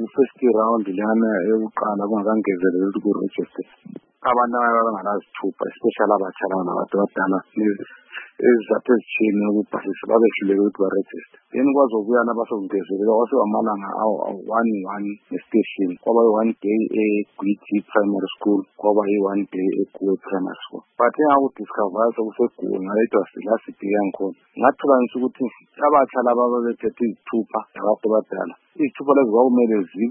ku-first round lana eyokuqala kungakangezeleli ukuthi ku-register abantu abangazithupha, especially abatsha nabantu abadala ezizathu ezithini ukubhalisa babehluleke ukuthi barejiste. Then kwazobuya nabasokungezelela kwasewamalanga awu-1 nestation kwaba yi-1 day eGwiti Primary School kwaba yi-1 day eGuwe Primary School. But engakudiscover sekuseGuwe ngayedwa last day yangikhona ngatholanisa ukuthi abatsha laba babethethe izithupha labantu abadala, izithupha lezo kwakumele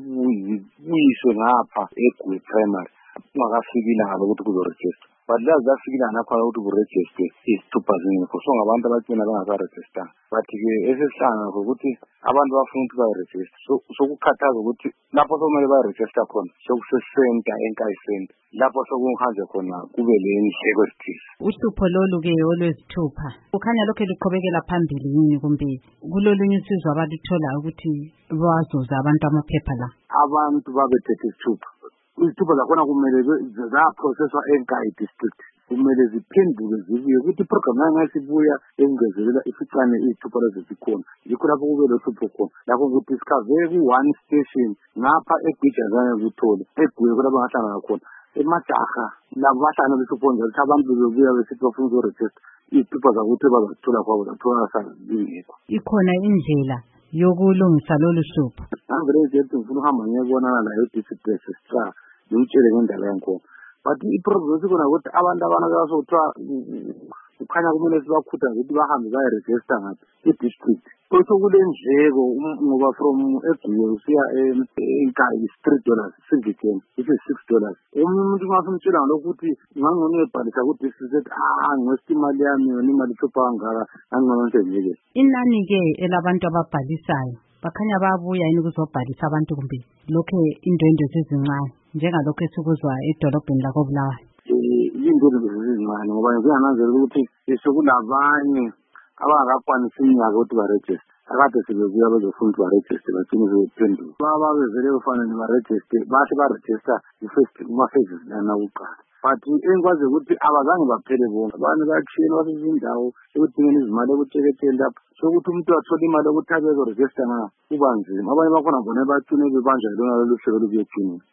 zibuyiswe ngapha eGuwe Primary kungakafiki ilanga lokuthi kuzoregister. But zafika ilanga lapha ukuthi kuregister izithupha zingekho, so ngabantu abagcina bengasaregister. But-ke esesihlanga ukuthi abantu bafuna ukuthi baregister, sokukhathaza ukuthi lapho sokumele baregister khona sokusesenta enkayisenta, lapho sokuhanjwe khona kube le ndleko ezithile. Uhlupho lolu-ke olwezithupha kukhanya lokho luqhubekela phambili yini, kumbe kulolunye usizo abalutholayo ukuthi bazuze abantu amaphepha la? Abantu babethethe izithupha, izithupha zakhona kumele zaprocesswa eNkayi district, kumele ziphenduke zibuye ukuthi iprogram yangasibuya engezelela ificane izithupha lezi zikhona. Yikho lapho kube lohlupho khona, lapho kudiscover ku-1 station ngapha eGwijazane kuthole eGuwe kulapho ngahlangana khona emajaha labo bahlangana behlupho nje ukuthi abantu bebuya besithi bafuna ukuregister izithupha zakuthi bazazithola kwabo zathola sazingekho. Ikhona indlela yokulungisa lolu hlupho? Ngivele nje ngifuna ukuhamba ngiyebonana nayo district registrar ngimtshele ngendaba yankhona. But i-problem ikhona ukuthi abantu abanakasothiwa kukhanya kumele sibakhuthaze ukuthi bahambe bayeregister ngaphi i-district. Kule ndleko ngoba from eGuwe usiya eNkayi $3 singitshela, this is $6. Umuntu masumtshela ngalokho ukuthi ngangona uyebhalisa ku-district ngwesta imali yami yona imali ihlupha kangaka angingona nje njeke. Inani-ke elabantu ababhalisayo bakhanya babuya yini ukuzobhalisa abantu, kumbe lokho indwendwe zizincane njengalokho esikuzwa edolobheni lakoBulawayo? Indwendwe zizincane ngoba ngiyananzela ukuthi sekulabanye abangakwanisi iminyaka ukuthi baregister, akade sebebuya bezofuna ukuthi baregister bagcine sebephenduka. Babezele kufanele baregister bahle baregister kuma-phases lana kuqala. But engikwazi ukuthi abazange baphele bonke, abantu bakushiyela basezindawo ekudingeni izimali ekutsheketheni lapho, sokuthi umuntu athola imali yokuthi abezoregister ngayo kuba nzima. Abanye bakhona bona bacine bebanjwa yilona lolu hlelo lubuye ekliniki.